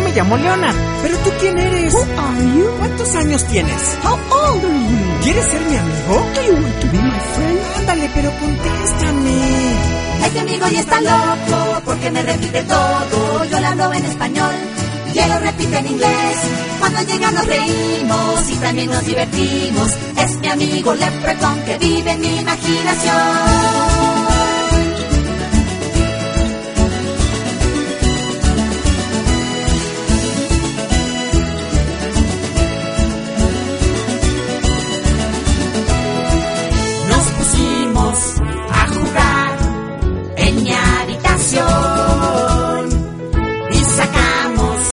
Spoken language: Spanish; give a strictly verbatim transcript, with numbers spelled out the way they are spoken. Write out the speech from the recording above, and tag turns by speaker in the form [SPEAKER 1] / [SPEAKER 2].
[SPEAKER 1] me llamo Leonard. ¿Pero tú quién eres?
[SPEAKER 2] Who are you?
[SPEAKER 1] ¿Cuántos años tienes?
[SPEAKER 2] How old are you?
[SPEAKER 1] ¿Quieres ser mi amigo?
[SPEAKER 2] Do you want to be my friend?
[SPEAKER 1] Ándale, pero contéstame.
[SPEAKER 3] Este amigo ya está loco porque me repite todo. Yo le hablo en español y él lo repite en inglés. Cuando llega nos reímos y también nos divertimos. Es mi amigo Leprechaun que vive en mi imaginación.